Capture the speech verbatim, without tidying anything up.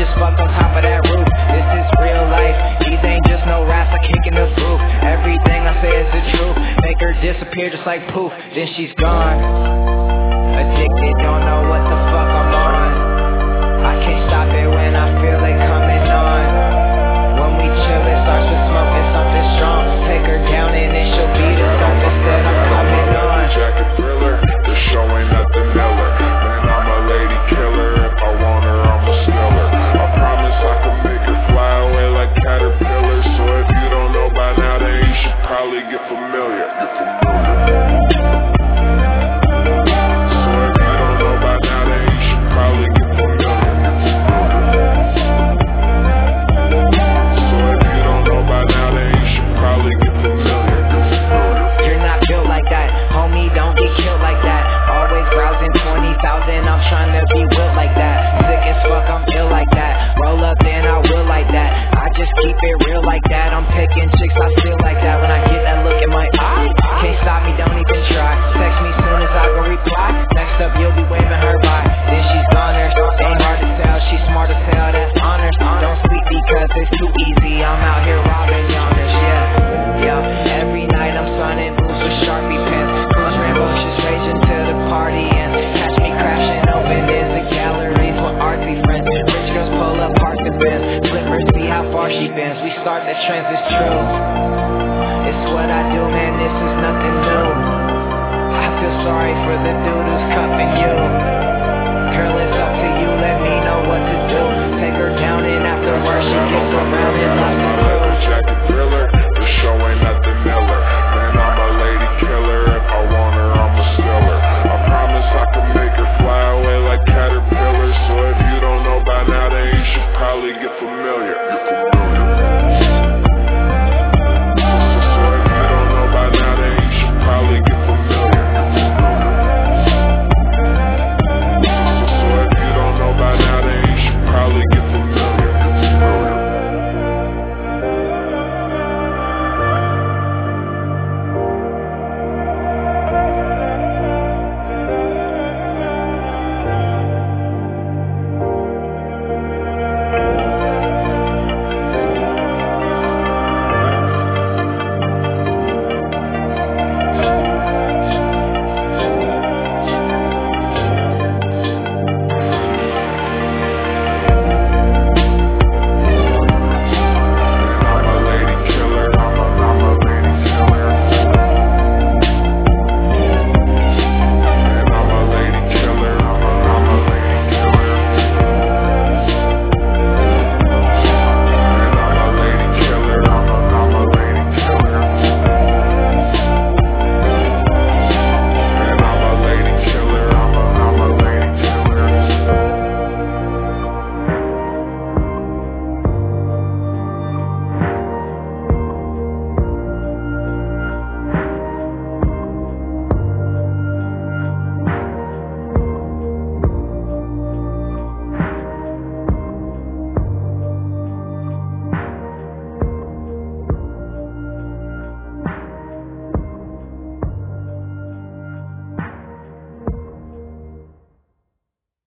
just fucked on top of that roof. This is real life, these ain't just no raps I kick in the booth. Everything I say is the truth. Make her disappear just like poof, then she's gone. Addicted, don't know what the fuck I'm on. I can't stop it when I feel it coming on. When we chill, it starts with smoking something strong. Take her down and then she'll beat us up instead I'm coming on. Jacket thriller, the show ain't nothing iller. Man, I'm a lady killer. If I want her, I'ma steal her. I promise I can make her fly away like caterpillars. So if you don't know by now, then you should probably get familiar. Get familiar. So if you don't know by now, then you should probably get familiar. So if you don't know by now, then you should probably get familiar. You're not built like that, homie, don't get killed like that. Always browsing twenty thousand, I'm trying to be built like that. Sick as fuck, I'm ill like that. Roll up, then I will like that. I just keep it real like that. I'm picking chicks, I feel like that. When I get that look in my eye, can't stop me, don't even try. Text me soon as I go reply. Next up, you'll be waving her by. Then she's gone her, ain't hard to tell. She's smart as hell, that's honors. Don't sleep because it's too easy. I'm out here robbing youngers, yeah. Yeah, every night I'm signing boots with Sharpie pens. Cruise rainbows just raging to the party ends. Catch me crashing open in the galleries with artsy friends. Rich girls pull up park the Benz. Flipper, see how far she bends. We start the trends, it's true. It's what I do, man, this is nothing new. I feel sorry for the dude who's cuffing you. Girl, it's up to you, let me know what to do. Take her down and afterwards she gets around and loves the crew. Jacket thriller, the show ain't nothing iller. Man, I'm a lady killer. If I want her, I'ma steal her. I promise I can make her fly away like caterpillars. So if you don't know by now, then you should probably get familiar.